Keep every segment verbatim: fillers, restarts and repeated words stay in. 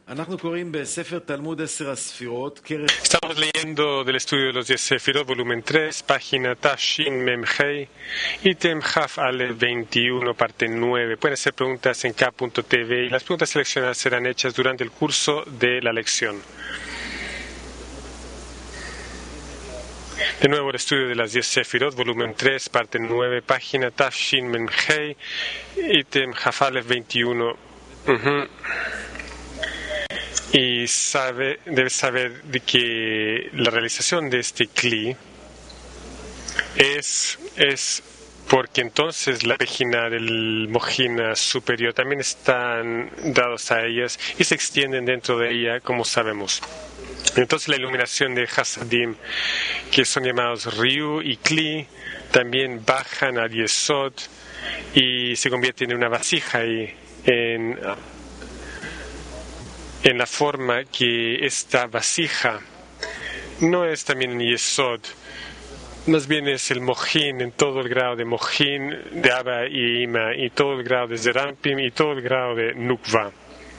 Estamos leyendo del estudio de los diez Sefirot, volumen tres, página Tashin Memhei, ítem Haf Ale veintiuno, parte nueve. Pueden hacer preguntas en K punto T V y las preguntas seleccionadas serán hechas durante el curso de la lección. De nuevo, el estudio de las diez Sefirot, volumen tres, parte nueve, página Tashin Memhei, ítem Haf Ale veintiuno. Uh-huh. Y sabe, debe saber de que la realización de este Kli es, es porque entonces la página del Mojina superior también están dados a ellas y se extienden dentro de ella, como sabemos. Entonces la iluminación de Hasadim, que son llamados Ryu y Kli, también bajan al Yesod y se convierten en una vasija y en... en la forma que esta vasija no es también en Yesod, más bien es el Mojín en todo el grado de Mojín, de Abba y Ima, y todo el grado de Zerampim y todo el grado de Nukva.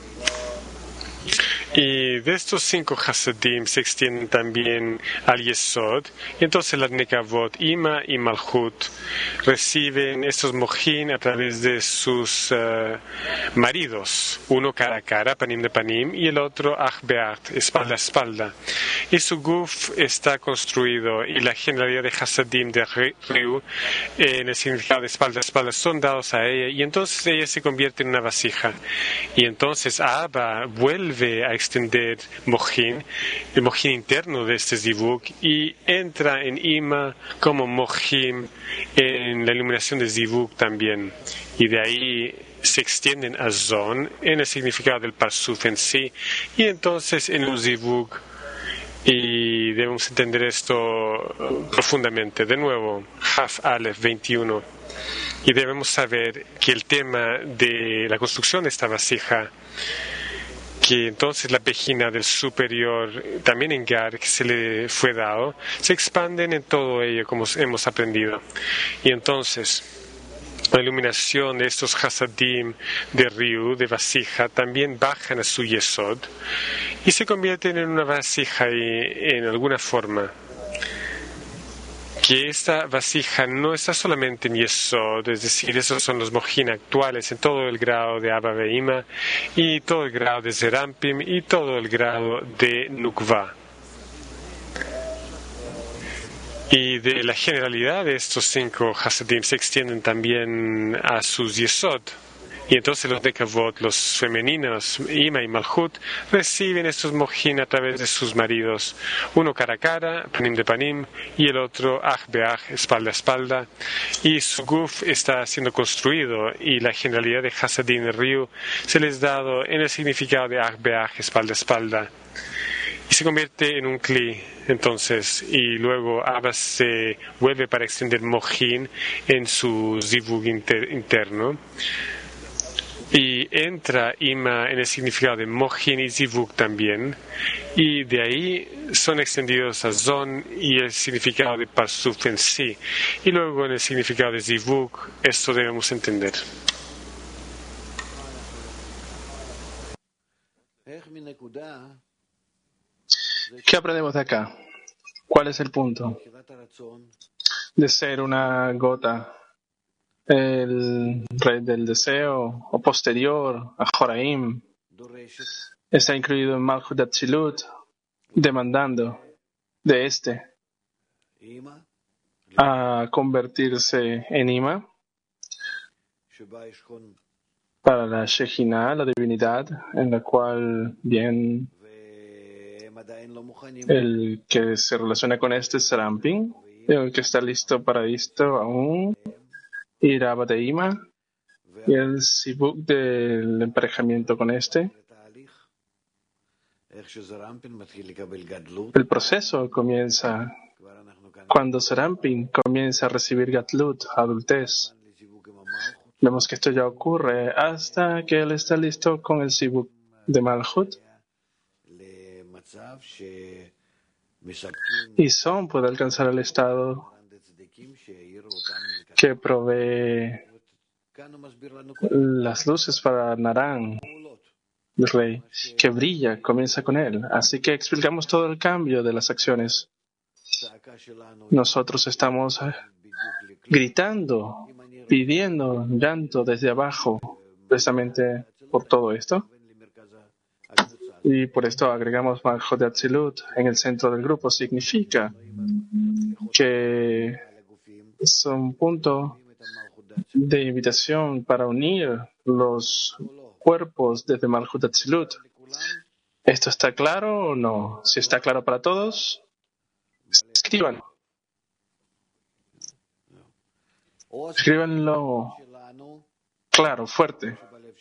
Y de estos cinco Hasadim se extienden también al Yesod, y entonces las Nekavot, Ima y Malchut, reciben estos Mojín a través de sus uh, maridos, uno cara a cara, panim de panim, y el otro ach beach, espalda a espalda. Y su guf está construido, y la generalidad de Hasadim de Ryu, en el significado de espalda a espalda, son dados a ella, y entonces ella se convierte en una vasija. Y entonces Abba vuelve a extender Mojín, el Mojín interno de este Zivug, y entra en Ima como Mojín en la iluminación de Zivug también. Y de ahí se extienden a Zon en el significado del Parsuf en sí, y entonces en un Zivug. Y debemos entender esto profundamente. De nuevo, Haf Aleph veintiuno. Y debemos saber que el tema de la construcción de esta vasija, que entonces la pejina del superior, también en Gar, que se le fue dado, se expanden en todo ello, como hemos aprendido. Y entonces la iluminación de estos Hasadim de Ryu, de vasija, también bajan a su Yesod y se convierten en una vasija y, en alguna forma. Que esta vasija no está solamente en Yesod, es decir, esos son los Mojín actuales en todo el grado de Abba Veima y todo el grado de Zerampim y todo el grado de Nukva. Y de la generalidad de estos cinco Hasadim se extienden también a sus Yesod. Y entonces los Nekavot, los femeninos, Ima y Malchut, reciben estos Mojín a través de sus maridos, uno cara a cara, panim de panim, y el otro ach beach, espalda a espalda. Y su guf está siendo construido, y la generalidad de Hasadim de Ryu se les ha dado en el significado de ach beach, espalda a espalda. Y se convierte en un Kli, entonces, y luego Abba se vuelve para extender Mojín en su Zivug inter, interno. Y entra Ima en el significado de Mojín y Zivug también, y de ahí son extendidos a Zon y el significado de Parsuf en sí, y luego en el significado de Zivug, esto debemos entender. ¿Qué aprendemos de acá? ¿Cuál es el punto? De ser una gota, el rey del deseo, o posterior a Joraim, está incluido en Malchut Atzilut, demandando de este a convertirse en Ima para la Shejina, la divinidad, en la cual bien el que se relaciona con este es Zerampim, el que está listo para esto aún, ir a Abba de Ima, y el Zivug del emparejamiento con este. El proceso comienza cuando Zerampim comienza a recibir Gatlut, adultez. Vemos que esto ya ocurre hasta que él está listo con el Zivug de Malchut. Y Son puede alcanzar el estado que provee las luces para Narán del rey, que brilla, comienza con él. Así que explicamos todo el cambio de las acciones. Nosotros estamos gritando, pidiendo llanto desde abajo, precisamente por todo esto. Y por esto agregamos Malchut de Atzilut en el centro del grupo. Significa que es un punto de invitación para unir los cuerpos desde Malchut de Atzilut. ¿Esto está claro o no? Si está claro para todos, escriban. Escríbanlo claro, fuerte.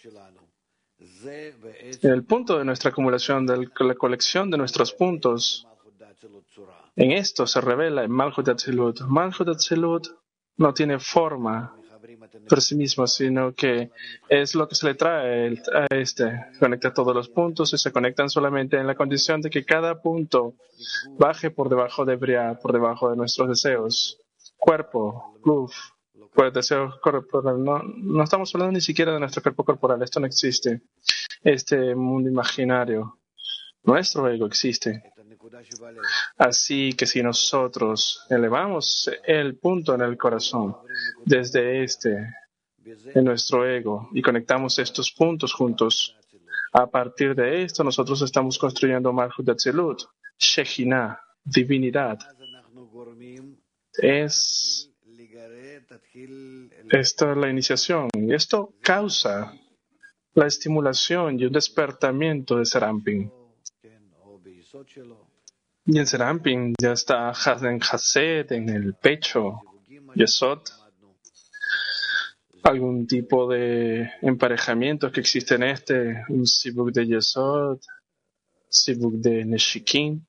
El punto de nuestra acumulación, de la colección de nuestros puntos, en esto se revela en Malchut de Atzilut. Malchut de Atzilut no tiene forma por sí mismo, sino que es lo que se le trae a este. Conecta todos los puntos y se conectan solamente en la condición de que cada punto baje por debajo de Briah, por debajo de nuestros deseos. Cuerpo, guf, por el deseo corporal. No, no estamos hablando ni siquiera de nuestro cuerpo corporal. Esto no existe. Este mundo imaginario, nuestro ego existe. Así que si nosotros elevamos el punto en el corazón desde este, en nuestro ego, y conectamos estos puntos juntos, a partir de esto nosotros estamos construyendo Malchut de Atzilut, Shekhinah, divinidad. Es Esto es la iniciación, y esto causa la estimulación y un despertamiento de Serampin. Y el Serampin ya está en Hased, en el pecho, Yesod, algún tipo de emparejamiento que existe en este, un Sibuk de Yesod, Sibuk de Neshikin.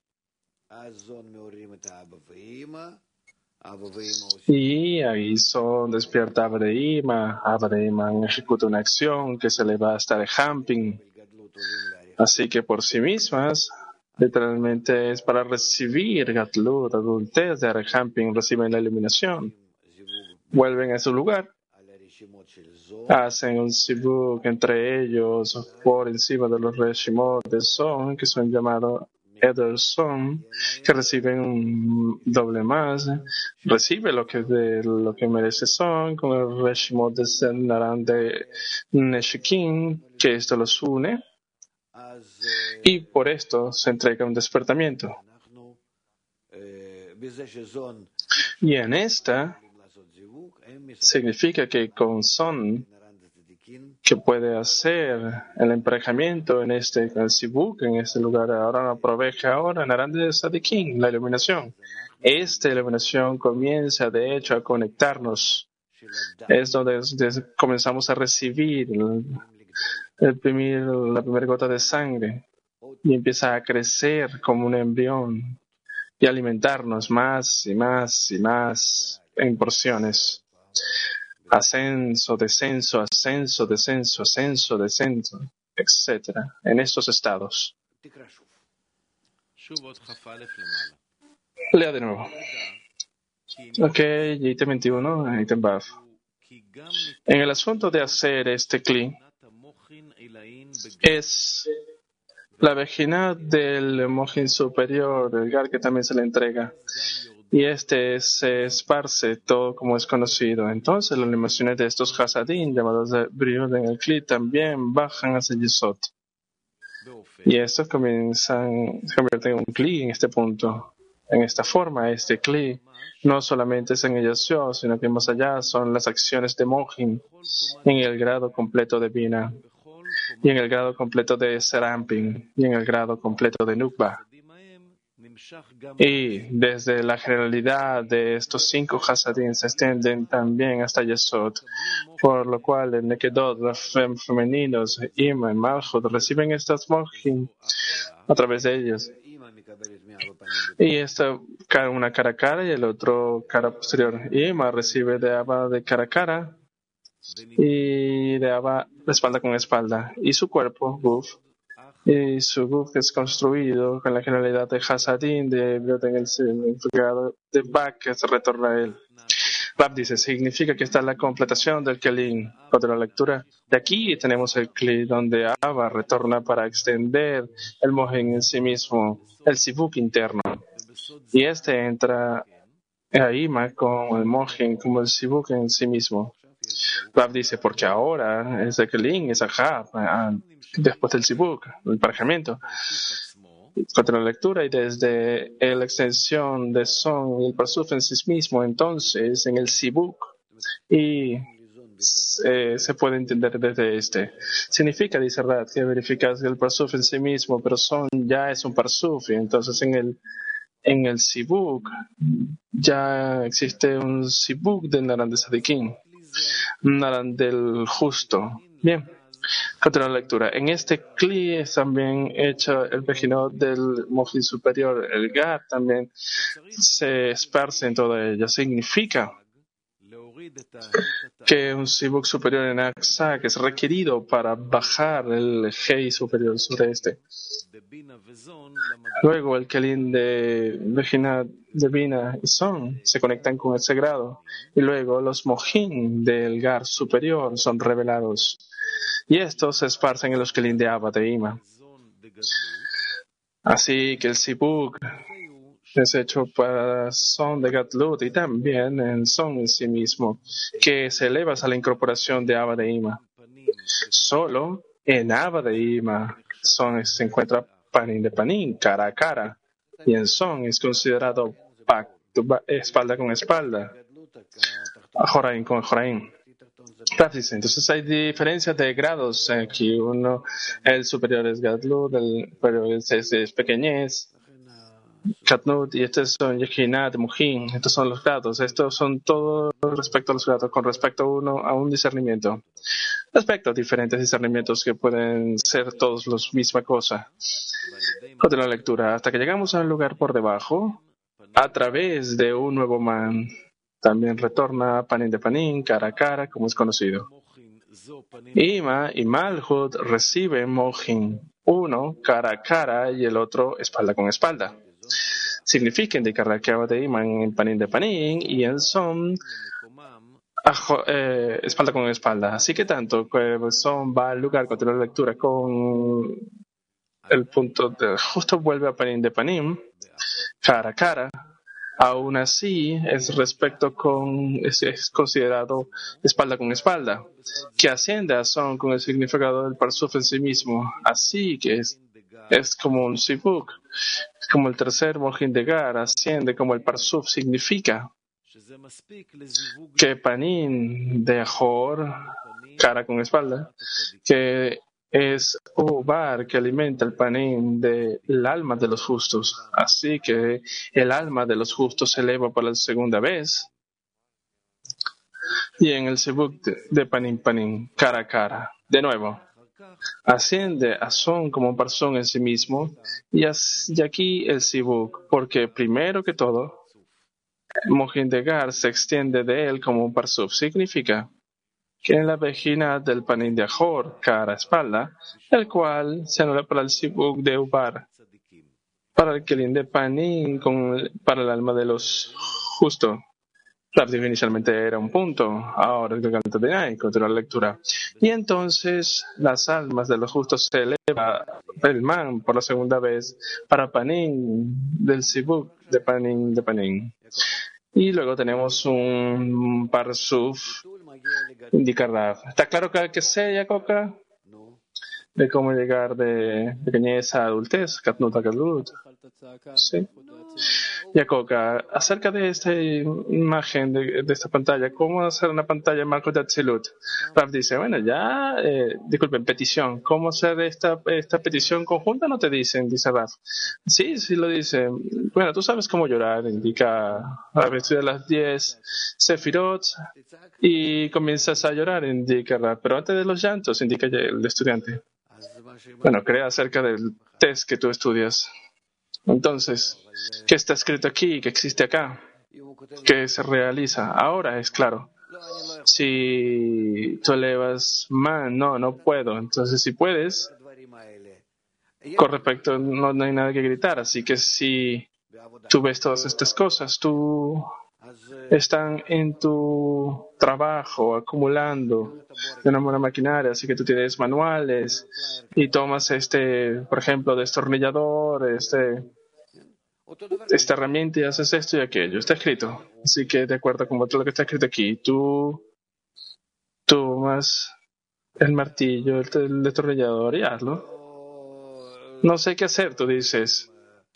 Y ahí son despierta Abba de Ima, Abba de Ima ejecuta una acción que se le va a estar Hamping. Así que por sí mismas, literalmente es para recibir Gatlut, adultez de Arhamping, reciben la iluminación. Vuelven a su lugar, hacen un sibuk entre ellos por encima de los Reshimot de Son, que son llamados Eder Son, que reciben un doble más, recibe lo que de lo que merece Son, con el Reshimot de Naran de Neshikin, que esto los une, y por esto se entrega un despertamiento. Y en esta significa que con Son, que puede hacer el emparejamiento en este en el Sibuk, en este lugar, ahora no aprovecha ahora Naran de Sadikin, la iluminación. Esta iluminación comienza de hecho a conectarnos. Es donde comenzamos a recibir el, el primer, la primera gota de sangre y empieza a crecer como un embrión y alimentarnos más y más y más en porciones. Ascenso, descenso, ascenso, descenso, ascenso, descenso, etcétera. En estos estados. Lea de nuevo. Ok, ítem veintiuno, ítem Bav. En el asunto de hacer este cli, es la virginidad del Mojin superior, del Gar, que también se le entrega. Y este se esparce todo como es conocido. Entonces las iluminaciones de estos Hasadim, llamados de Briud en el Kli, también bajan hacia Yesod. Y estos comienzan, se convierten en un Kli en este punto. En esta forma, este Kli no solamente es en el Yesod, sino que más allá son las acciones de Mojin en el grado completo de Bina, y en el grado completo de Serampin, y en el grado completo de Nukba. Y desde la generalidad de estos cinco Hasadim se extienden también hasta Yesod, por lo cual el Nekedot, los femeninos, Ima y Malchut, reciben estas Mojin a través de ellos. Y esta una cara a cara y el otro cara posterior. Ima recibe de Abba de cara a cara y de Abba de espalda con espalda. Y su cuerpo, Guf, y su Guf es construido con la generalidad de Hasadim, de en el grado de Bak, que se retorna a él. Rab dice, significa que está la completación del Kelim. Contra la lectura de aquí tenemos el Kli donde Abba retorna para extender el Mohen en sí mismo, el Sibuk interno. Y este entra ahí más con el Mohen como el Sibuk en sí mismo. Rab dice, porque ahora es el Kelim, es Ahab, después del Sibuk, el emparejamiento. Contra la lectura y desde la extensión de Son y el Parsuf en sí mismo, entonces en el Sibuk, y eh, se puede entender desde este. Significa, dice Rad, que verificas el Parsuf en sí mismo, pero Son ya es un Parsuf, y entonces en el en el Sibuk ya existe un Sibuk de Naran de Sadikin, Naran del justo. Bien. Contra la lectura. En este Kli es también hecho el Bejinot del Mohin superior. El Gar también se esparce en toda ella. Significa que un Sibuk superior en Aksa que es requerido para bajar el Hei superior sobre este. Luego el Kelim de Bejinot de Bina y Son se conectan con ese grado. Y luego los Mohin del Gar superior son revelados. Y estos se esparcen en los Kelim de Abba de Ima. Así que el Sibuk es hecho para Son de Gatlut y también en Son en sí mismo, que se eleva a la incorporación de Abba de Ima. Solo en Abba de Ima Son se encuentra Panim de Panim, cara a cara, y en Son es considerado pacto, espalda con espalda, Joraim con Joraim. Entonces hay diferencias de grados aquí. Uno, el superior es Gadlut, el superior es, es, es pequeñez, Katnut, y estos son Yehinat, Mujin. Estos son los grados. Estos son todos respecto a los grados, con respecto a uno a un discernimiento. Respecto a diferentes discernimientos que pueden ser todos la misma cosa. Con la lectura, hasta que llegamos a un lugar por debajo, a través de un nuevo man. También retorna Panim de Panim, cara a cara, como es conocido. Ima y Malhut reciben Mohin, uno cara a cara y el otro espalda con espalda. Significa indicar que Abba de Ima en Panim de Panim y en Son eh, espalda con espalda. Así que tanto que Son va al lugar con la lectura con el punto de justo vuelve a Panim de Panim, cara a cara. Aún así, es respecto con, es, es considerado espalda con espalda, que asciende a Son con el significado del Parsuf en sí mismo. Así que es, es como un Sibuk, como el tercer Mohin de Gar, asciende como el Parsuf significa que Panim de Ahor, cara con espalda, que es Ubar que alimenta el panim del alma de los justos. Así que el alma de los justos se eleva por la segunda vez. Y en el Sibuk de, de Panim Panim, cara a cara, de nuevo, asciende a Son como un parsón en sí mismo. Y, as, y aquí el Sibuk, porque primero que todo, Mohin de Gar se extiende de él como un parsuf. Significa que en la vagina del Panim de Ahor, cara a espalda, el cual se anula para el Sibuk de Ubar, para el Kelim de Panim, con, para el alma de los justos. Claro, inicialmente era un punto, ahora es el de Nai, contra la lectura. Y entonces las almas de los justos se eleva el man por la segunda vez para Panim del Sibuk de Panim de Panim. Y luego tenemos un Parsuf, indicar Rav. ¿Está claro que, que sé, Yacoca? De cómo llegar de pequeñez a adultez, Katnut a Gadlut. Sí. Yacoca, acerca de esta imagen, de, de esta pantalla, ¿cómo hacer una pantalla Marco de Atzilut? Rav dice, bueno, ya, eh, disculpen, petición. ¿Cómo hacer esta, esta petición conjunta? No te dicen, dice Rav. Sí, sí lo dice. Bueno, tú sabes cómo llorar, indica a vestir a las diez Sefirot y comienzas a llorar, indica Rav. Pero antes de los llantos, indica el estudiante. Bueno, crea acerca del test que tú estudias. Entonces, ¿qué está escrito aquí? ¿Qué existe acá? ¿Qué se realiza? Ahora es claro. Si tú elevas man, no, no puedo. Entonces, si puedes, con respecto, no, no hay nada que gritar. Así que si tú ves todas estas cosas, tú están en tu trabajo acumulando de una manera maquinaria, así que tú tienes manuales y tomas este, por ejemplo, destornillador, este, esta herramienta y haces esto y aquello. Está escrito. Así que de acuerdo con todo lo que está escrito aquí, tú tomas el martillo, el, el destornillador y hazlo. No sé qué hacer, tú dices.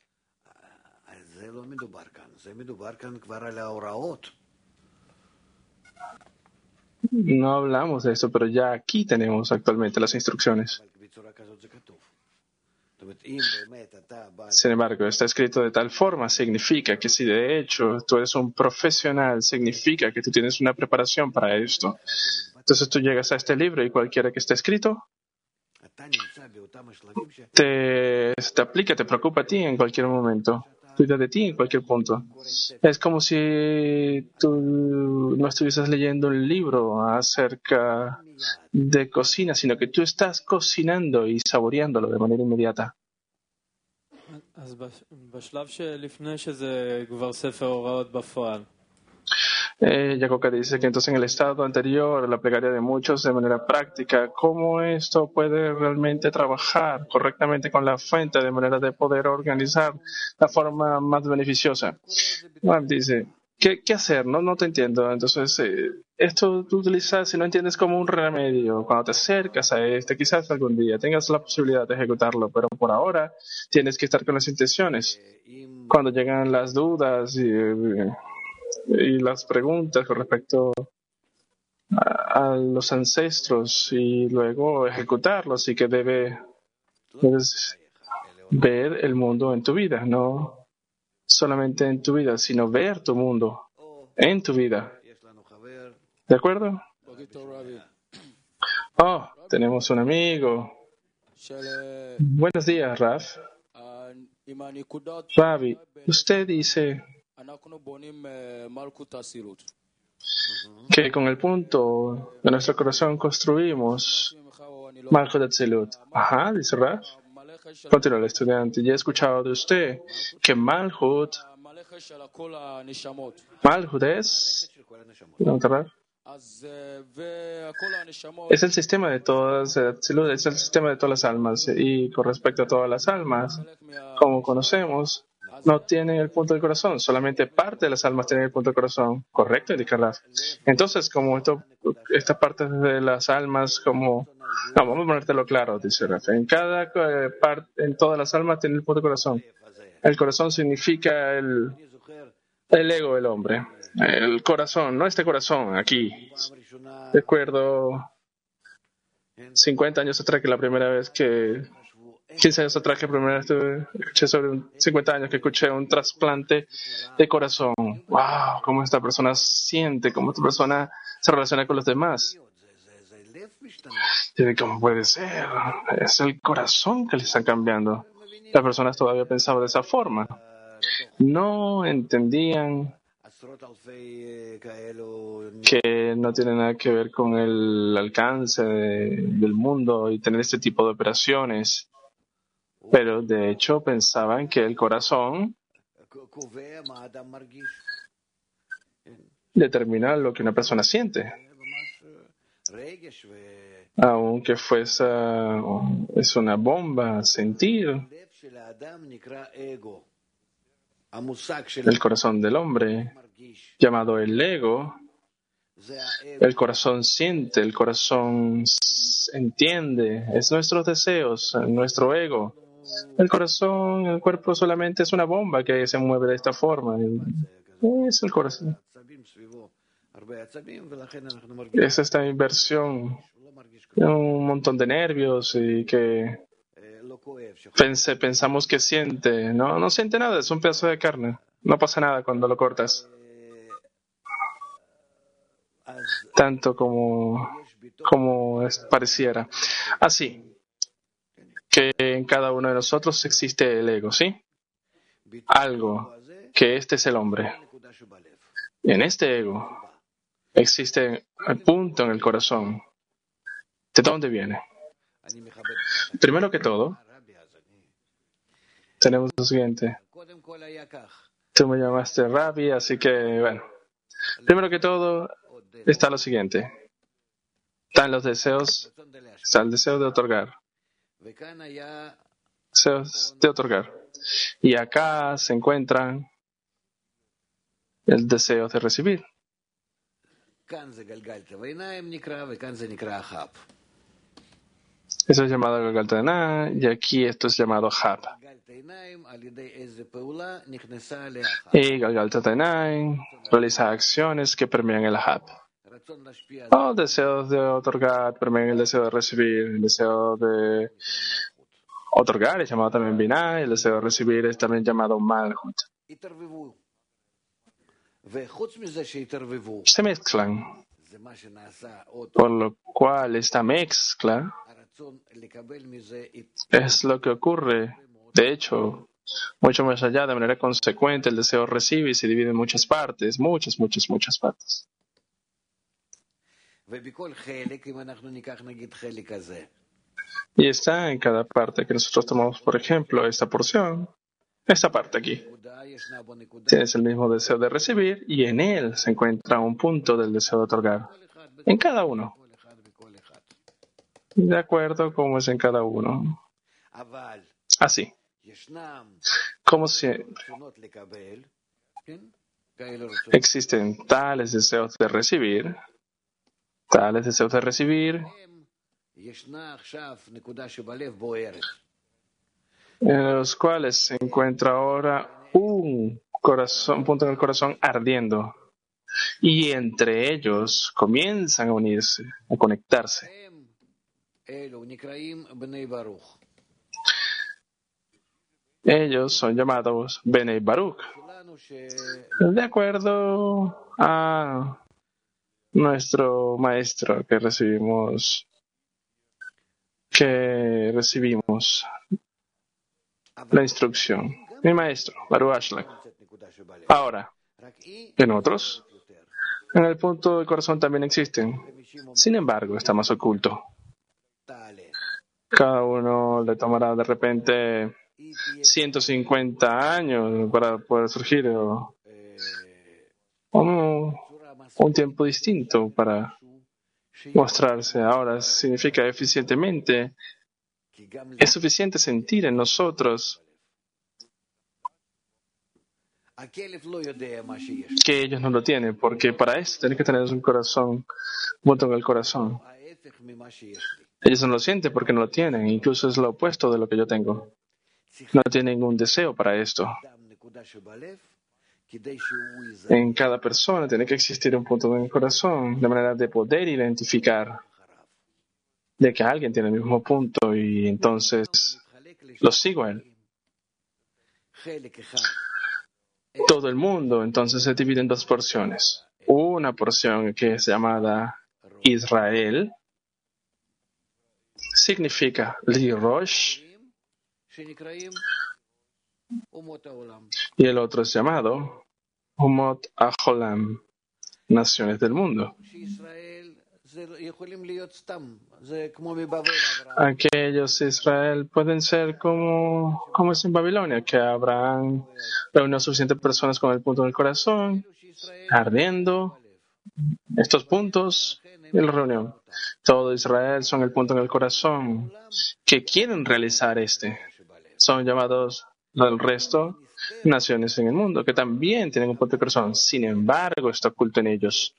No hablamos de esto, pero ya aquí tenemos actualmente las instrucciones. Sin embargo, está escrito de tal forma, significa que si de hecho tú eres un profesional, significa que tú tienes una preparación para esto. Entonces tú llegas a este libro y cualquiera que esté escrito te, te aplica, te preocupa a ti en cualquier momento, cuida de ti en cualquier punto. Es como si tú no estuvieses leyendo un libro acerca de cocina, sino que tú estás cocinando y saboreándolo de manera inmediata. Eh, Yacoca dice que entonces en el estado anterior, la plegaria de muchos de manera práctica, ¿cómo esto puede realmente trabajar correctamente con la fuente de manera de poder organizar la forma más beneficiosa? Juan dice, ¿qué, qué hacer? No, no te entiendo. Entonces, eh, esto tú utilizas, si no entiendes, como un remedio. Cuando te acercas a este, quizás algún día tengas la posibilidad de ejecutarlo, pero por ahora tienes que estar con las intenciones. Cuando llegan las dudas y... Eh, y las preguntas con respecto a, a los ancestros y luego ejecutarlos, y que debe, debes ver el mundo en tu vida, no solamente en tu vida, sino ver tu mundo en tu vida. ¿De acuerdo? Oh, tenemos un amigo. Buenos días, Raf. Ravi, usted dice que con el punto de nuestro corazón construimos Malchut Atzilut. Ajá, dice Raf. Continúa el estudiante. Ya he escuchado de usted que Malchut, Malchut es, es el sistema de todas, Atzilut es el sistema de todas las almas. Y con respecto a todas las almas, como conocemos, no tienen el punto del corazón, solamente parte de las almas tienen el punto del corazón. ¿Correcto, indica Raf? Entonces, como esto, esta parte de las almas, como... No, vamos a ponértelo claro, dice Raf. En cada eh, parte, en todas las almas tiene el punto del corazón. El corazón significa el, el ego del hombre. El corazón, no este corazón, aquí. Recuerdo cincuenta años atrás que la primera vez que... quince años atrás que primera vez escuché sobre un, cincuenta años que escuché un trasplante de corazón. ¡Wow! Cómo esta persona siente, cómo esta persona se relaciona con los demás. Y ¿cómo puede ser? Es el corazón que le está cambiando. Las personas todavía pensaban de esa forma. No entendían que no tiene nada que ver con el alcance de, del mundo y tener este tipo de operaciones. Pero de hecho pensaban que el corazón determina lo que una persona siente. Aunque fuese es una bomba, sentir. El corazón del hombre, llamado el ego, el corazón siente, el corazón entiende, es nuestros deseos, nuestro ego. El corazón, el cuerpo solamente es una bomba que se mueve de esta forma. Es el corazón. Es esta inversión, un montón de nervios y que pense, pensamos que siente. No, no siente nada, es un pedazo de carne. No pasa nada cuando lo cortas. Tanto como, como es, pareciera. Así que en cada uno de nosotros existe el ego, ¿sí? Algo, que este es el hombre. Y en este ego existe el punto en el corazón. ¿De dónde viene? Primero que todo, tenemos lo siguiente. Tú me llamaste Rabbi, así que, bueno. Primero que todo, está lo siguiente. Están los deseos, está el deseo de otorgar. Deseos de otorgar. Y acá se encuentran el deseo de recibir. Eso es llamado Galgaltana y aquí esto es llamado Hab. Y Galgaltana realiza acciones que permean el Hab. Oh, deseos de otorgar permean el deseo de recibir. El deseo de otorgar es llamado también Binah, y el deseo de recibir es también llamado Malhut. Se mezclan, por lo cual esta mezcla es lo que ocurre. De hecho, mucho más allá, de manera consecuente, el deseo recibe y se divide en muchas partes, muchas, muchas, muchas partes. Y está en cada parte que nosotros tomamos, por ejemplo, esta porción, esta parte aquí. Tienes el mismo deseo de recibir y en él se encuentra un punto del deseo de otorgar. En cada uno. De acuerdo como es en cada uno. Así. Como si existen tales deseos de recibir, tales deseos de recibir, en los cuales se encuentra ahora un corazón, punto en el corazón ardiendo. Y entre ellos comienzan a unirse, a conectarse. Ellos son llamados Benei Baruch, de acuerdo a nuestro maestro que recibimos, que recibimos la instrucción. Mi maestro, Baruch Ashlag. Ahora, en otros, en el punto del corazón también existen. Sin embargo, está más oculto. Cada uno le tomará de repente ciento cincuenta años para poder surgir, o, o no, un tiempo distinto para mostrarse. Ahora significa eficientemente, es suficiente sentir en nosotros que ellos no lo tienen, porque para eso tienen que tener un corazón, un punto en el corazón. Ellos no lo sienten porque no lo tienen, incluso es lo opuesto de lo que yo tengo. No tienen ningún deseo para esto. En cada persona tiene que existir un punto en el corazón, de manera de poder identificar de que alguien tiene el mismo punto y entonces lo sigo a él. Todo el mundo entonces se divide en dos porciones. Una porción que es llamada Israel, significa Li Rosh, y el otro es llamado Umot Aholam, naciones del mundo. Aquellos Israel pueden ser como, como es en Babilonia, que Abraham reunió suficientes personas con el punto en el corazón, ardiendo estos puntos en la reunión. Todo Israel son el punto en el corazón que quieren realizar este. Son llamados el resto naciones en el mundo que también tienen un punto de corazón. Sin embargo, está oculto en ellos.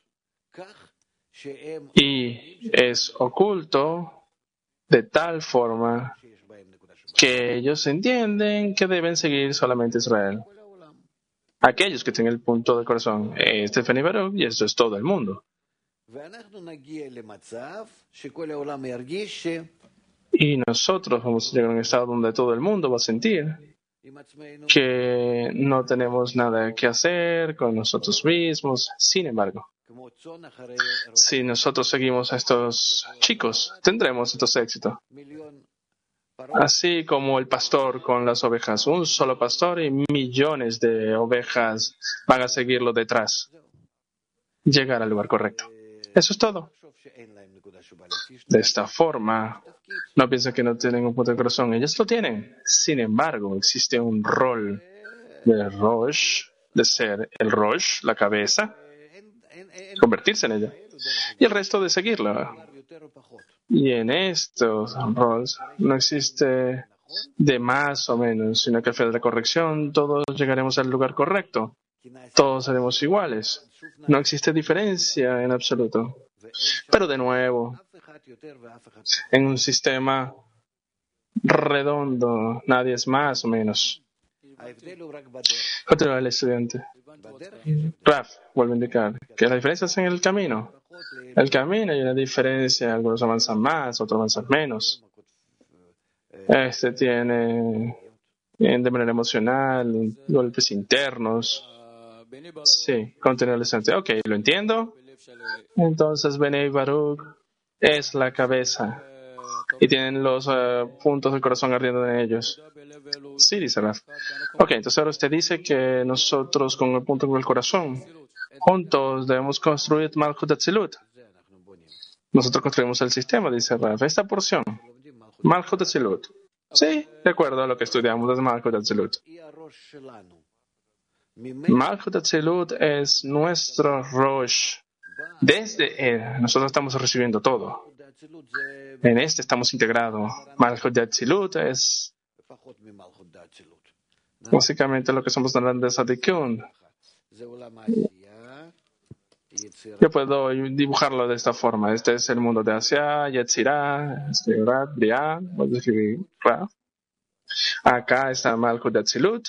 Y es oculto de tal forma que ellos entienden que deben seguir solamente Israel. Aquellos que tienen el punto del corazón, este es Benei Baruch y esto es todo el mundo. Y nosotros vamos a llegar a un estado donde todo el mundo va a sentir que no tenemos nada que hacer con nosotros mismos. Sin embargo, si nosotros seguimos a estos chicos, tendremos estos éxitos. Así como el pastor con las ovejas, un solo pastor y millones de ovejas van a seguirlo detrás. Llegar al lugar correcto. Eso es todo. De esta forma, no piensen que no tienen un punto de corazón. Ellos lo tienen. Sin embargo, existe un rol de Rosh de ser el Rosh, la cabeza, convertirse en ella, y el resto de seguirla. Y en estos roles no existe de más o menos, sino que al final de la corrección todos llegaremos al lugar correcto. Todos seremos iguales. No existe diferencia en absoluto. Pero de nuevo, en un sistema redondo, nadie es más o menos. Continúa el estudiante. Raf vuelve a indicar que la diferencia es en el camino. El camino hay una diferencia, algunos avanzan más, otros avanzan menos. Este tiene de manera emocional, golpes internos. Sí, continúa el estudiante. Ok, lo entiendo. Entonces Benei Baruch es la cabeza y tienen los uh, puntos del corazón ardiendo en ellos. Sí, dice Raf. Ok, entonces ahora usted dice que nosotros con el punto del corazón juntos debemos construir Malchut Atzilut. Nosotros construimos el sistema, dice Raf. Esta porción, Malchut Atzilut. Sí, de acuerdo a lo que estudiamos desde Malchut Atzilut. Malchut Atzilut es nuestro Rosh. Desde él, nosotros estamos recibiendo todo. En este estamos integrados. Malchut Atzilut es básicamente lo que somos hablando de Sadikun. Yo puedo dibujarlo de esta forma. Este es el mundo de Asia, Yetzirah, escribir Briah, voy a escribir Ra. Acá está Malchut Atzilut.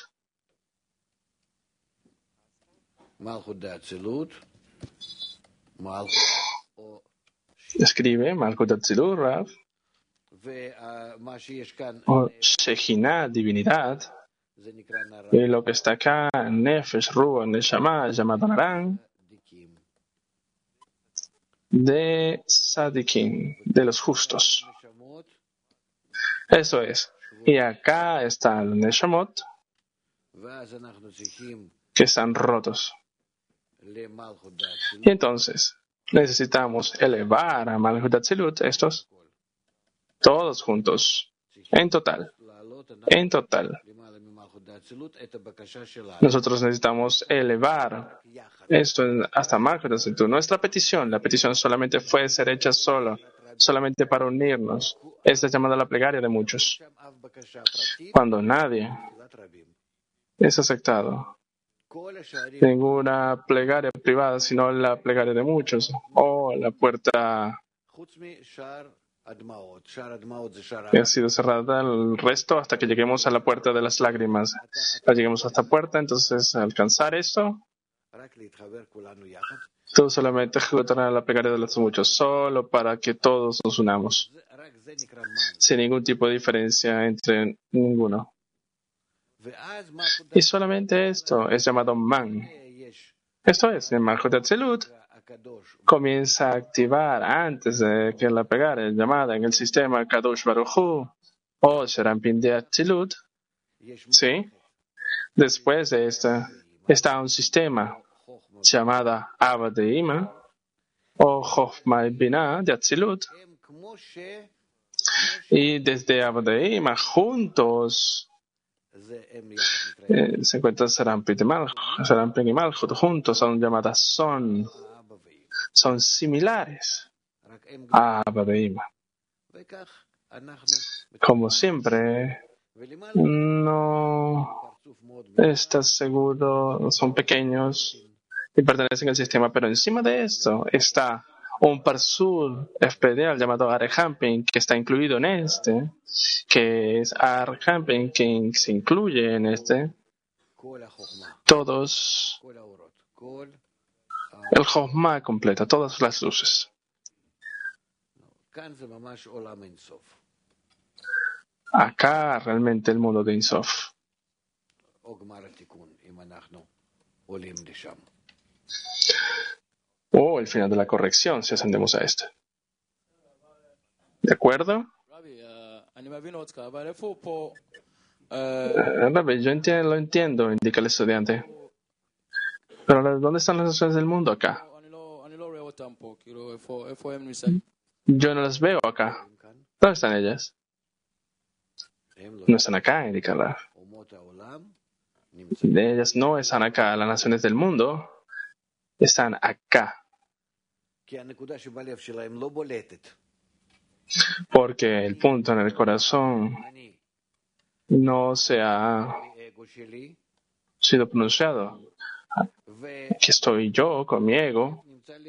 Malchut de Atzilut. Escribe Malchut Atzilut, Rav. O Shejinah, divinidad. Y lo que está acá, Nefesh, Ruach, Neshama, llamado Naran, de Sadikim, de los justos. Eso es. Y acá están Neshamot, que están rotos. Y entonces, necesitamos elevar a Malchut Atzilut, estos, todos juntos, en total. En total. Nosotros necesitamos elevar esto hasta Malchut Atzilut. Nuestra petición, la petición solamente fue ser hecha solo, solamente para unirnos. Esta es llamada la plegaria de muchos. Cuando nadie es aceptado, ninguna plegaria privada, sino la plegaria de muchos, o la puerta que ha sido cerrada, el resto hasta que lleguemos a la puerta de las lágrimas. Cuando lleguemos a esta puerta, entonces al alcanzar esto, tú solamente ejecutarás la plegaria de los muchos, solo para que todos nos unamos, sin ningún tipo de diferencia entre ninguno. Y solamente esto es llamado Man. Esto es, el Malchut Atzilut comienza a activar antes de que la plegaria llamada en el sistema Kadosh Baruch Hu o Sherampin de Atzilut. ¿Sí? Después de esta está un sistema llamada Abba de Ima o Chochma Binah de Atzilut. Y desde Abba de Ima juntos Eh, se encuentran Sherampin y Malchut juntos, son llamadas son, son similares a Abba de Ima. Como siempre, no estás seguro, son pequeños y pertenecen al sistema, pero encima de esto está un parsur especial llamado Arhampin, que está incluido en este, que es Arhampin, que se incluye en este, todos, el Chochma completa, todas las luces. Acá realmente el mundo de Ein Sof. O el final de la corrección, si ascendemos a este. ¿De acuerdo? Uh, Rabbi, yo entiendo, lo entiendo, indica el estudiante. Pero ¿dónde están las naciones del mundo acá? Yo no las veo acá. ¿Dónde están ellas? No están acá, indica Raf. Ellas no están acá, las naciones del mundo están acá. Porque el punto en el corazón no se ha sido pronunciado. Aquí estoy yo con mi ego.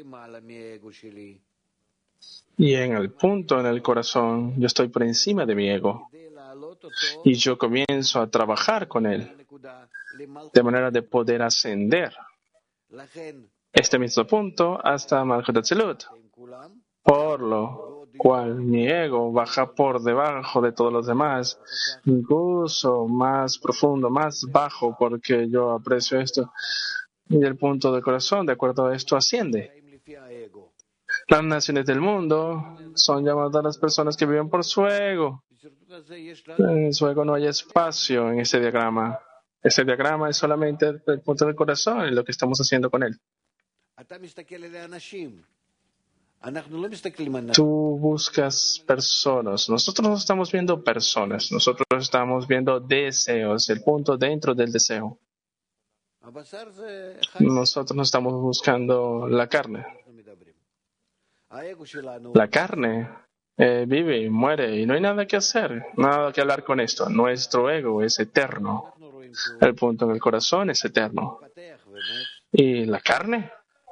Y en el punto en el corazón yo estoy por encima de mi ego. Y yo comienzo a trabajar con él de manera de poder ascender este mismo punto hasta Malchut Atzilut. Por lo cual mi ego baja por debajo de todos los demás, incluso más profundo, más bajo, porque yo aprecio esto. Y el punto del corazón, de acuerdo a esto, asciende. Las naciones del mundo son llamadas las personas que viven por su ego. En su ego no hay espacio en este diagrama. Este diagrama es solamente el punto del corazón y lo que estamos haciendo con él. Tú buscas personas. Nosotros no estamos viendo personas. Nosotros estamos viendo deseos, el punto dentro del deseo. Nosotros no estamos buscando la carne. La carne eh, vive y muere y no hay nada que hacer, nada que hablar con esto. Nuestro ego es eterno. El punto en el corazón es eterno. ¿Y la carne?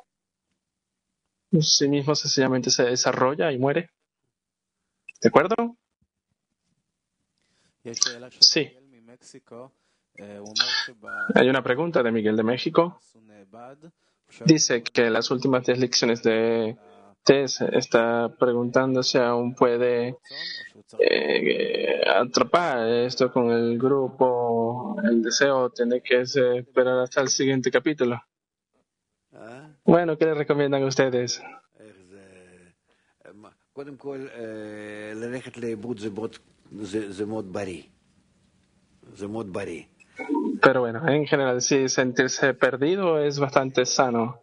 Sí mismo sencillamente se desarrolla y muere. ¿De acuerdo? Sí. Hay una pregunta de Miguel de México. Dice que las últimas diez lecciones de Tess está preguntando si aún puede eh, atrapar esto con el grupo. El deseo tiene que esperar hasta el siguiente capítulo. Bueno, ¿qué les recomiendan a ustedes? Pero bueno, en general, sí, sentirse perdido es bastante sano.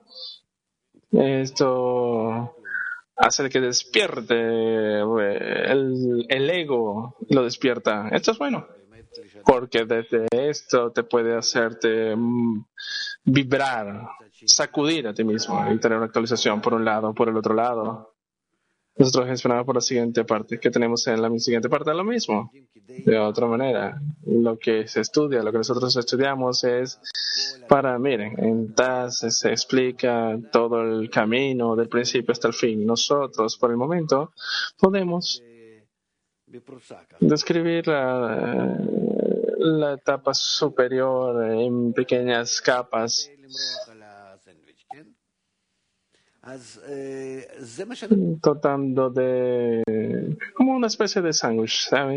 Esto hace que despierte el, el ego, lo despierta. Esto es bueno, porque desde esto te puede hacerte mm, vibrar, sacudir a ti mismo y tener una actualización por un lado, por el otro lado. Nosotros gestionamos por la siguiente parte. ¿Qué tenemos en la siguiente parte? Lo mismo. De otra manera, lo que se estudia, lo que nosotros estudiamos es para, miren, en T A S se explica todo el camino del principio hasta el fin. Nosotros, por el momento, podemos describir la, la etapa superior en pequeñas capas, tratando de como una especie de sándwich, ¿saben?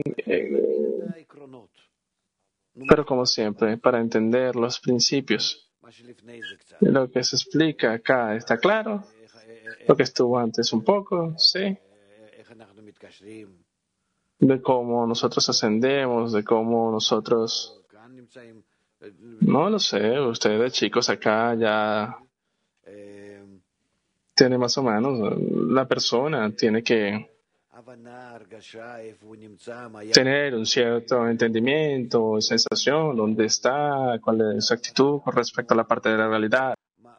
Pero como siempre, para entender los principios, lo que se explica acá está claro, lo que estuvo antes un poco, sí, de cómo nosotros ascendemos, de cómo nosotros, no lo sé, ustedes chicos acá ya tiene más o menos, la persona tiene que tener un cierto entendimiento, sensación, dónde está, cuál es su actitud con respecto a la parte de la realidad,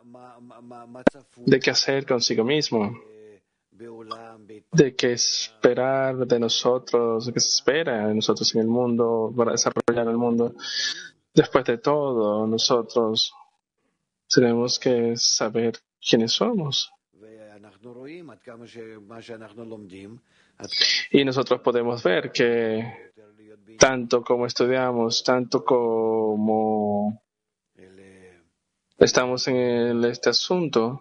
de qué hacer consigo mismo, de qué esperar de nosotros, de qué se espera de nosotros en el mundo, para desarrollar el mundo. Después de todo, nosotros tenemos que saber quiénes somos. Y nosotros podemos ver que tanto como estudiamos, tanto como estamos en este asunto,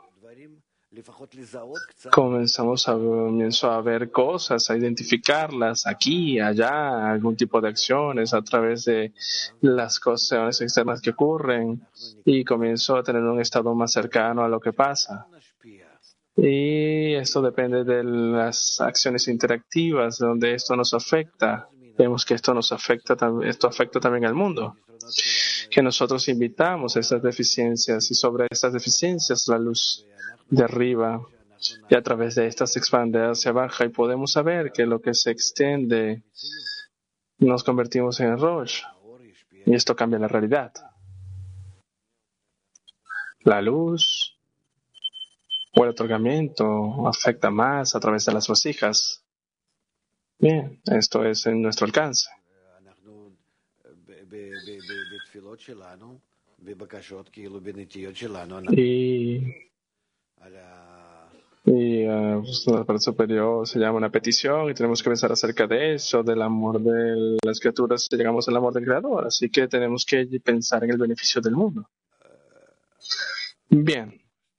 comenzamos a, comienzo a ver cosas, a identificarlas aquí, allá, algún tipo de acciones a través de las cosas externas que ocurren, y comienzo a tener un estado más cercano a lo que pasa. Y esto depende de las acciones interactivas, donde esto nos afecta. Vemos que esto nos afecta, esto afecta también al mundo. Que nosotros invitamos a estas deficiencias, y sobre estas deficiencias la luz de arriba, y a través de estas se expande hacia abajo, y podemos saber que lo que se extiende nos convertimos en Rosh, y esto cambia la realidad. la luz o el otorgamiento afecta más a través de las vasijas. Bien, esto es en nuestro alcance. Y, y uh, pues, la parte superior se llama una petición y tenemos que pensar acerca de eso, del amor de las criaturas, si llegamos al amor del Creador. Así que tenemos que pensar en el beneficio del mundo. Bien.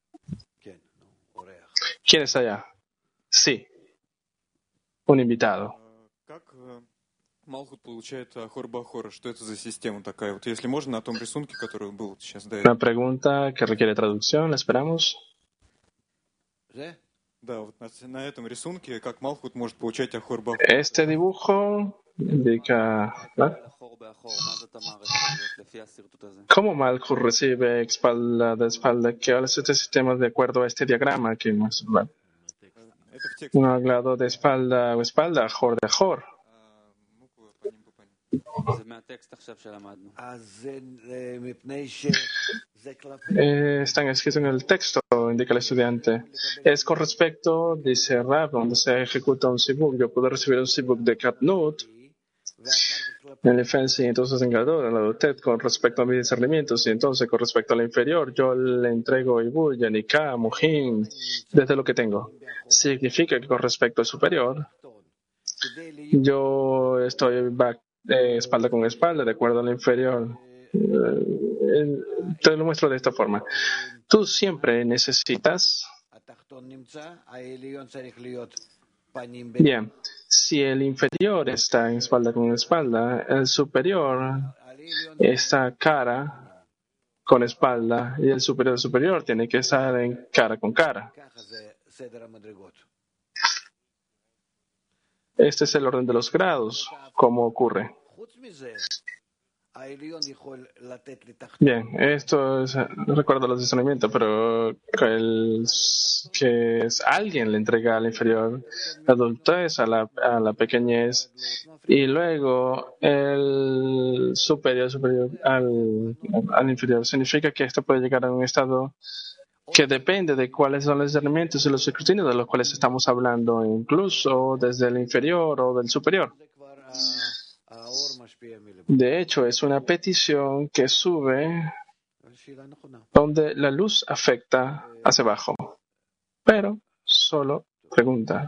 ¿Quién está allá? Sí. Un invitado. Малхут получает Ахор Бахора. Что это за система такая? Вот если можно, на том рисунке, который был сейчас до этого. Una pregunta que requiere traducción, la esperamos. Да, вот на, на этом рисунке, как Малхут может получать Ахор Бахор. Este dibujo indica... ¿no? ¿Cómo Malhut recibe espalda de espalda? ¿Qué es este sistema de acuerdo a este diagrama que hemos hablado? Un hablado de espalda o espalda, Ahor de Ahor. Eh, están escritos en el texto, indica el estudiante. Es con respecto, dice Rab, donde se ejecuta un sibuk. Yo puedo recibir un sibuk de Katnut en el fancy, entonces en Gadol, en la Dotet, con respecto a mis discernimientos, y entonces con respecto a la inferior, yo le entrego Ibul, Yanika, Mujin, desde lo que tengo. Significa que con respecto al superior, yo estoy back, eh, espalda con espalda, de acuerdo a la inferior. Eh, te lo muestro de esta forma. Tú siempre necesitas. Bien, si el inferior está en espalda con espalda, el superior está cara con espalda y el superior superior tiene que estar en cara con cara. Este es el orden de los grados, como ocurre. Bien, esto es, recuerdo los discernimientos, pero el, que es, alguien le entrega al inferior la adultez, a la, a la pequeñez, y luego el superior, superior al, al inferior. Significa que esto puede llegar a un estado que depende de cuáles son los discernimientos y los escrutinios de los cuales estamos hablando, incluso desde el inferior o del superior. De hecho, es una petición que sube donde la luz afecta hacia abajo. Pero solo pregunta.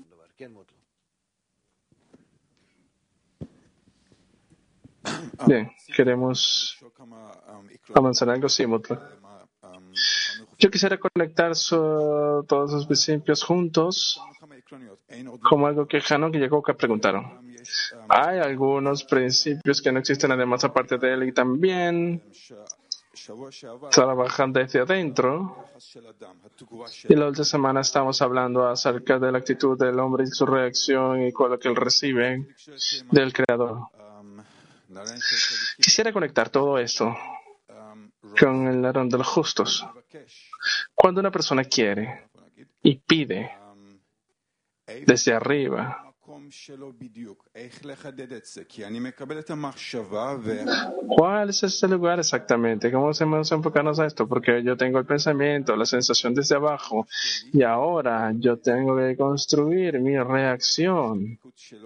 Bien, queremos avanzar algo, sí, Mutla. Yo quisiera conectar su, todos los principios juntos como algo que Hanok y Yacoca preguntaron. Hay algunos principios que no existen además aparte de él y también trabajan desde adentro. Y la última semana estamos hablando acerca de la actitud del hombre y su reacción y con lo que él recibe del Creador. Quisiera conectar todo esto con el ladrón de los justos. Cuando una persona quiere y pide desde arriba, ¿cuál es ese lugar exactamente? ¿Cómo hacemos enfocarnos a esto? Porque yo tengo el pensamiento, la sensación desde abajo, y ahora yo tengo que construir mi reacción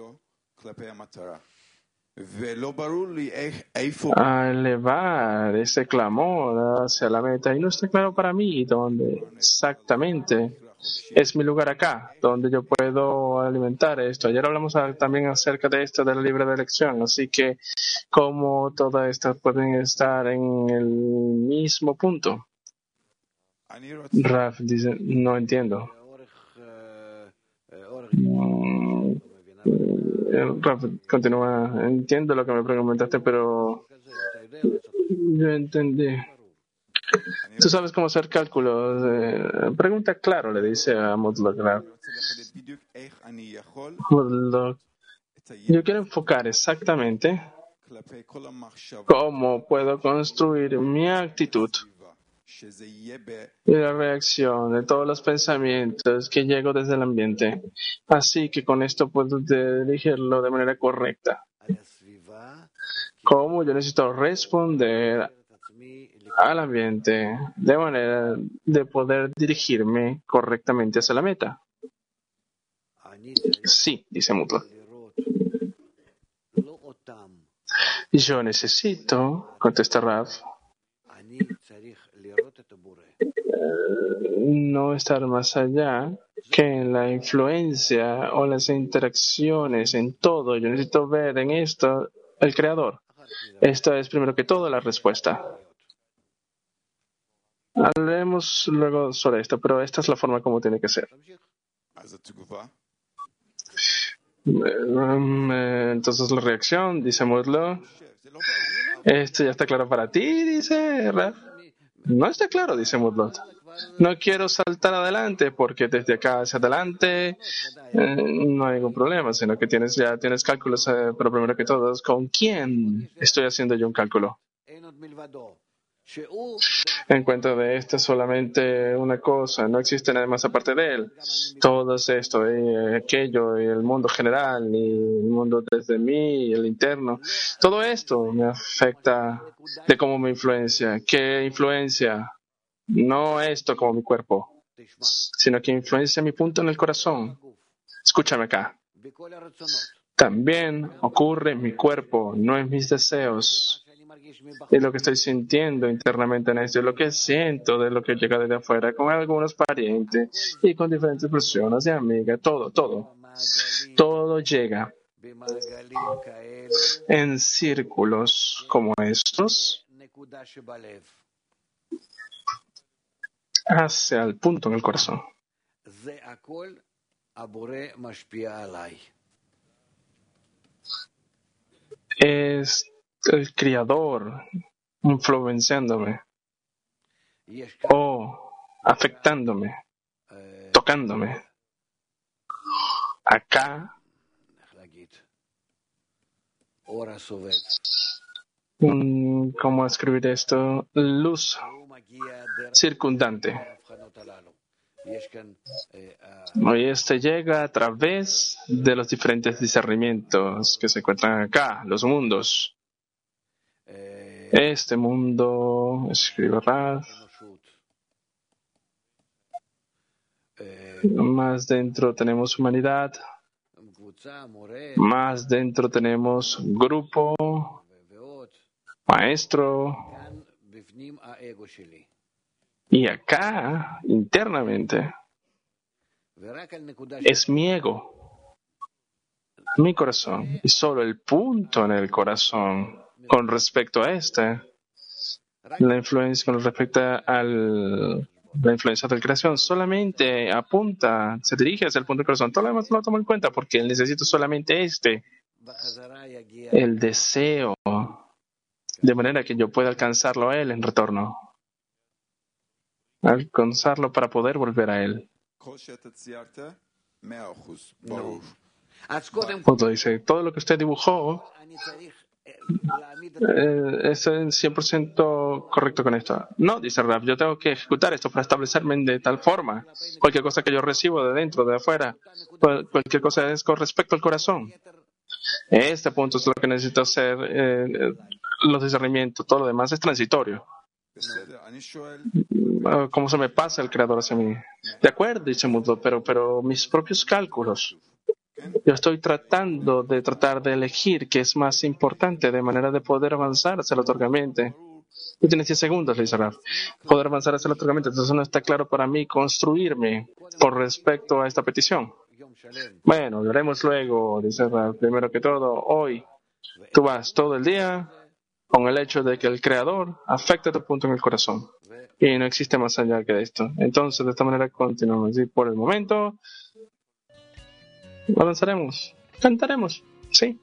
a elevar ese clamor hacia la meta. Y no está claro para mí dónde exactamente es mi lugar acá, donde yo puedo alimentar esto. Ayer hablamos también acerca de esto de la libre elección, así que cómo todas estas pueden estar en el mismo punto. Raf dice, no entiendo. Raf continúa, entiendo lo que me preguntaste, pero yo entendí. ¿Tú sabes cómo hacer cálculos? Eh, pregunta claro, le dice a Mudlock. Mudlock. Yo quiero enfocar exactamente cómo puedo construir mi actitud y la reacción de todos los pensamientos que llego desde el ambiente. Así que con esto puedo dirigirlo de manera correcta. ¿Cómo yo necesito responder al ambiente de manera de poder dirigirme correctamente hacia la meta. Sí, dice Mutla. Yo necesito, contesta Rav, no estar más allá que en la influencia o las interacciones en todo. Yo necesito ver en esto el creador. Esta es primero que todo la respuesta. Hablaremos luego sobre esto, pero esta es la forma como tiene que ser. Entonces la reacción, dice Mutla. Esto ya está claro para ti, dice Rav. No está claro, dice Mudlot. No quiero saltar adelante porque desde acá hacia adelante eh, no hay ningún problema, sino que tienes ya tienes cálculos, eh, pero primero que todo, ¿con quién estoy haciendo yo un cálculo? En cuanto de esto, solamente una cosa, no existe nada más aparte de él. Todo esto, y aquello, y el mundo general, y el mundo desde mí, y el interno, todo esto me afecta de cómo me influencia. ¿Qué influencia? No esto como mi cuerpo, sino que influencia mi punto en el corazón. Escúchame acá. También ocurre en mi cuerpo, no en mis deseos. Es lo que estoy sintiendo internamente en esto, es lo que siento de lo que llega desde afuera, con algunos parientes y con diferentes personas y amigas, todo, todo. Todo llega en círculos como estos hacia el punto en el corazón. Es el Creador influenciándome o afectándome, tocándome. Acá, un, ¿cómo escribir esto? Luz circundante. Y este llega a través de los diferentes discernimientos que se encuentran acá, los mundos. Este mundo, escribe Rav, más dentro tenemos humanidad, más dentro tenemos grupo, maestro, y acá, internamente, es mi ego, mi corazón, y solo el punto en el corazón con respecto a este, la influencia con respecto al la influencia de la creación solamente apunta, se dirige hacia el punto del corazón. Todo lo demás no lo tomo en cuenta porque necesito solamente este, el deseo, de manera que yo pueda alcanzarlo a él en retorno, alcanzarlo para poder volver a él. Punto dice, todo lo que usted dibujó Eh, es cien por ciento correcto con esto. No, dice Rav, yo tengo que ejecutar esto para establecerme de tal forma. Cualquier cosa que yo recibo de dentro, de afuera, cualquier cosa es con respecto al corazón. Este punto es lo que necesito hacer, eh, los discernimientos, todo lo demás es transitorio. ¿Cómo se me pasa el creador hacia mí? De acuerdo, dice Mudo, pero, pero mis propios cálculos. Yo estoy tratando de tratar de elegir qué es más importante de manera de poder avanzar hacia el otorgamiento. Tú tienes diez segundos, dice Rav. Poder avanzar hacia el otorgamiento. Entonces no está claro para mí construirme por respecto a esta petición. Bueno, lo haremos luego, dice Rav. Primero que todo, hoy tú vas todo el día con el hecho de que el Creador afecta tu punto en el corazón. Y no existe más allá que esto. Entonces, de esta manera continuamos. Y por el momento avanzaremos, cantaremos, sí.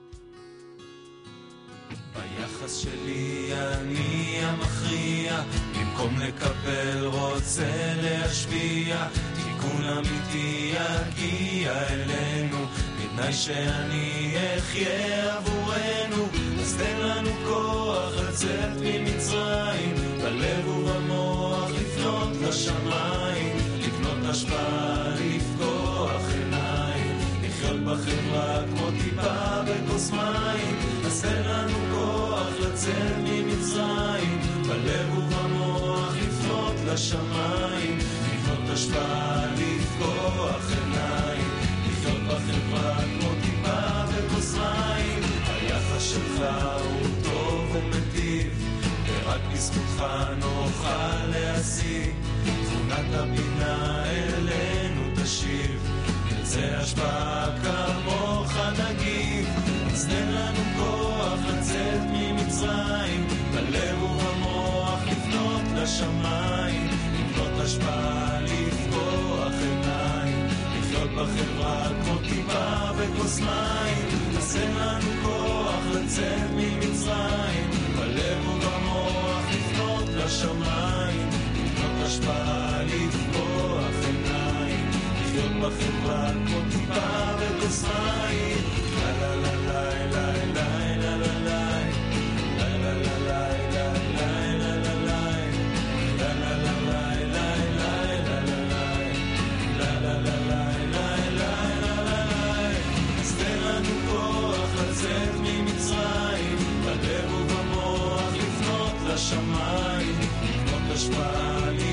ביחס שלי אני המכריע, במקום לקבל רוצה להשפיע, תיקון אמיתי יגיע אלינו, בתנאי שאני אחיה עבורנו, אז תן לנו כוח לצאת ממצרים, בלב ובמוח לפנות לשמיים, לבנות השפעה, לפקוח עיניים, לחיות בחברה כמו טיפה בכוס מים, אז תן לנו כוח לצאת ממצרים, בלב ובמוח לפנות לשמיים, לפנות השפעה, לפקוח עיניים, לחיות בחברה כמו טיפה וכוס מים. היחס שלך הוא טוב ומטיב, ורק בזכותך נוכל להשיג. תמונת הבינה אלינו תשיב, נרצה השפעה כמוך נגיב. אז תן לנו כוח לצאת ממצרים, בלב ובמוח לפנות לשמיים, לפנות השפעה, לפקוח עיניים, לחיות בחברה כמו טיפה וכוס מים. אז תן לנו כוח לצאת ממצרים, בלב ובמוח לפנות לשמיים, לפנות השפעה, לפקוח עיניים, לחיות בחברה כמו טיפה וכוס מים. לה לה לה לה לה לה לה לה לה לצאת ממצרים, בלב ובמוח לפנות לשמיים, לפנות השפעה.